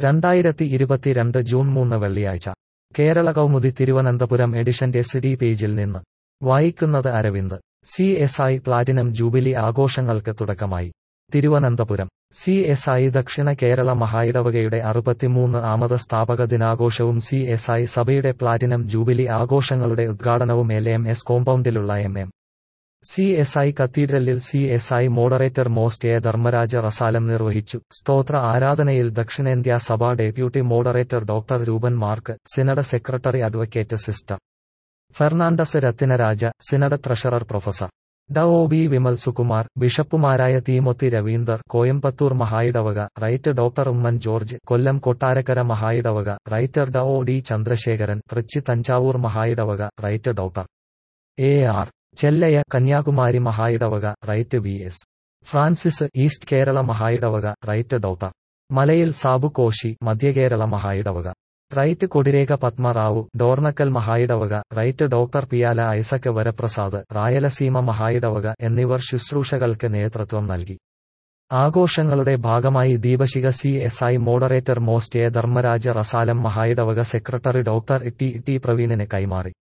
2022 June 3 വെള്ളിയാഴ്ച കേരള കൗമുദി തിരുവനന്തപുരം എഡിഷന്റെ CD പേജിൽ നിന്ന് വായിക്കുന്നത് അരവിന്ദ്. CSI പ്ലാറ്റിനം ജൂബിലി ആഘോഷങ്ങൾക്ക് തുടക്കമായി. തിരുവനന്തപുരം CSI ദക്ഷിണ കേരള മഹായിടവകയുടെ 63-ആമത് സ്ഥാപക ദിനാഘോഷവും CSI സഭയുടെ പ്ലാറ്റിനം ജൂബിലി ആഘോഷങ്ങളുടെ ഉദ്ഘാടനവും LMS കോമ്പൗണ്ടിലുള്ള CSI കത്തീഡ്രലിൽ CSI moderator most A Dharmaraja Rasalam നിർവഹിച്ചു. സ്തോത്ര ആരാധനയിൽ ദക്ഷിണേന്ത്യാ സഭ deputy moderator doctor Roopan Mark, synod secretary advocate sister Fernandez Rathinaraja, synod treasurer professor ഡ.ഒ.ബി. വിമൽ സുകുമാർ, ബിഷപ്പുമാരായ തീമൊത്തി രവീന്ദർ, കോയമ്പത്തൂർ മഹായിടവക right doctor Oommen George, Kollam Kottarakkara മഹായിടവക റൈറ്റർ ഡ.ഒ.ഡി. ചന്ദ്രശേഖരൻ, തൃച്ചി തഞ്ചാവൂർ മഹായിടവക right doctor A.R. Chellaiah, Kanyakumari മഹായിടവക right V.S. Francis, east Kerala മഹായിടവക റൈറ്റ് ഡോക്ടർ മലയിൽ സാബു കോശി, മധ്യകേരള മഹായിടവക റൈറ്റ് കൊടിരേഖ പത്മറാവു, ഡോർണക്കൽ മഹായിടവക right doctor Piyala Isaac Varaprasad, Rayalaseema മഹായിടവക എന്നിവർ ശുശ്രൂഷകൾക്ക് നേതൃത്വം നൽകി. ആഘോഷങ്ങളുടെ ഭാഗമായി ദീപശിഖ CSI moderator most A Dharmaraja Rasalam മഹായിടവക സെക്രട്ടറി ഡോക്ടർ ടി പ്രവീണിന് കൈമാറി.